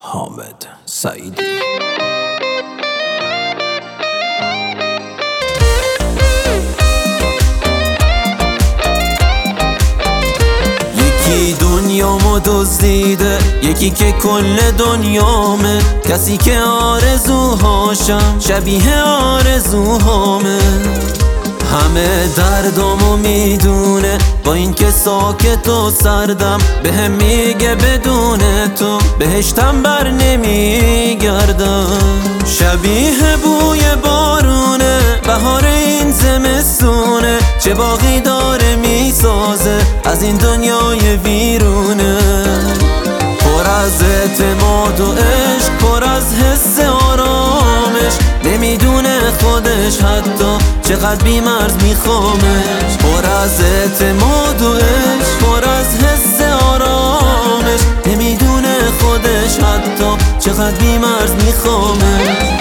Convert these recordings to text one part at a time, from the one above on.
حامد سعیدی. یکی دنیامو دزدیده، یکی که کل دنیامه، کسی که آرزوهاشم شبیه آرزوهامه. همه دردامو میدونه، با این که ساکت و سردم، بهم میگه بدون تو بهشتم بر نمیگردم. شبیه بوی بارونه، بهار این زمستونه، چه باغی داره میسازه از این دنیای ویرونه. پر از اعتماد و عشق، پر از حس آرامش، نمیدونه خودش حتی چقدر بی‌مرز میخوامش. پر از اعتماد و عشق، پر از حس آرامش، نمیدونه خودش حتی چقدر بی‌مرز میخوامش.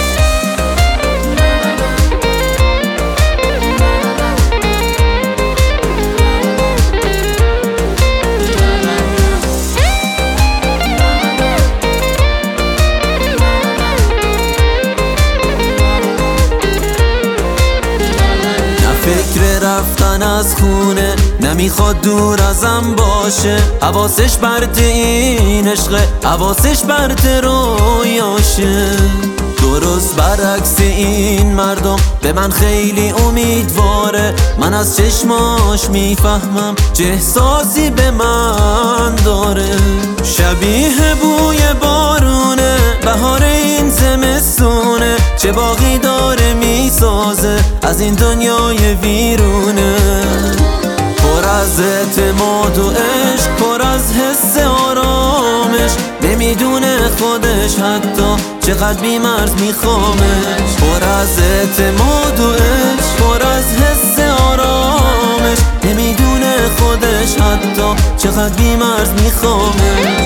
فکر رفتن از خونه، نمیخواد دور ازم باشه. حواسش برد این عشقه، حواسش برد رویاشه. درست برعکس این مردم، به من خیلی امیدواره. من از چشماش میفهمم چه احساسی به من داره. شبیه بوی بارونه، بهار این زمستونه، چه باغی داره میسازه از این دنیای ویرونه. پر از اعتماد و عشق، پر از حس آرامش، نمیدونه خودش حتی چقدر بی‌مرز میخوامش. پر از اعتماد و عشق، پر از حس آرامش، نمیدونه خودش حتی چقدر بی‌مرز میخوامش.